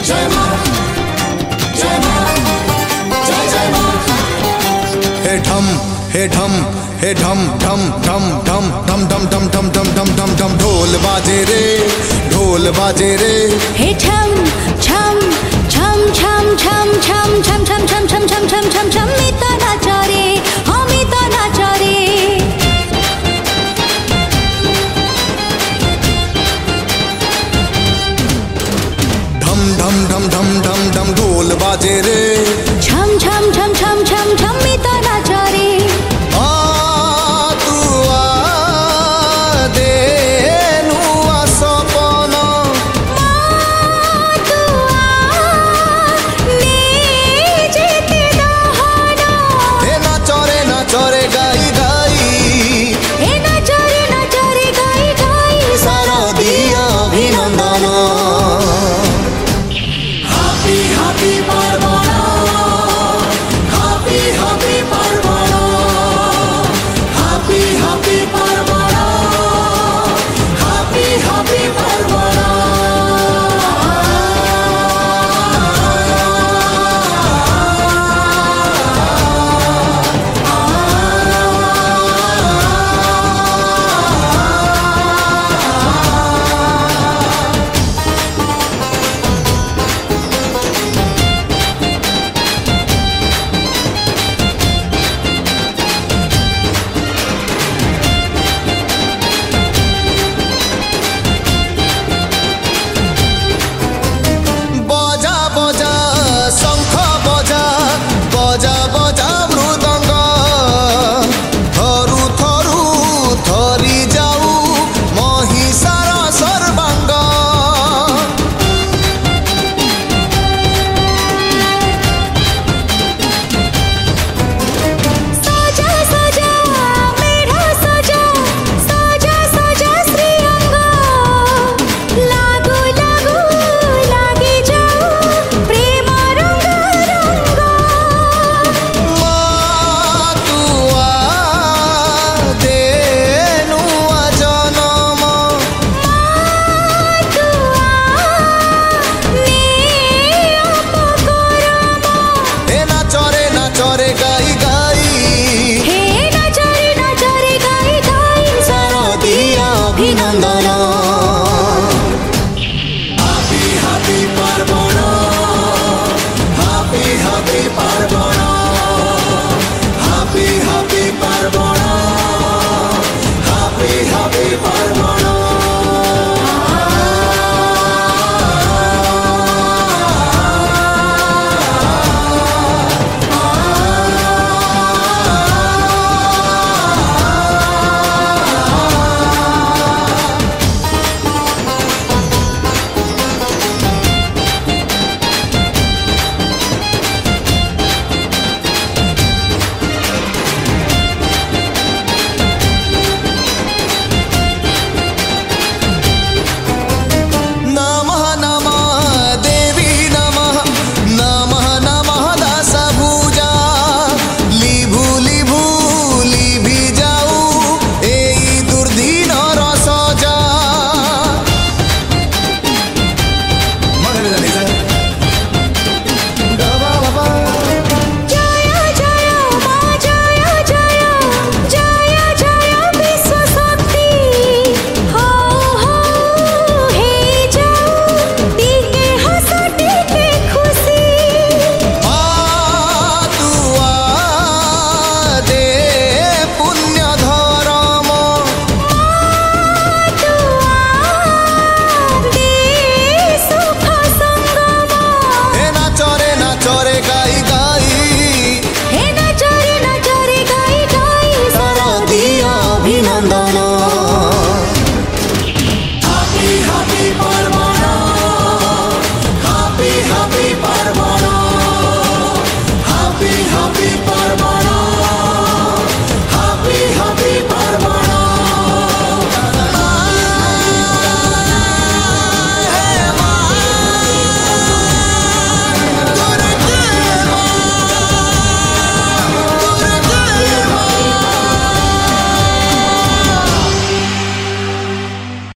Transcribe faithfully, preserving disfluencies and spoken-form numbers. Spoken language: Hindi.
जय मां जय मां जय जय मां। हे ढम हे ढम हे ढम ढम ढम ढम ढम ढम ढम ढम ढम ढम ढम ढम ढोल बाजे रे ढोल बाजे रे। हे छम छम छम छम छम छम छम छम छम छम छम छम छम छम मीता नाचा रे हाँ मीता नाचा रे। ढम ढम ढम ढम ढम ढम ढोल बाजे रे। छम छम छम छम छम छम मीता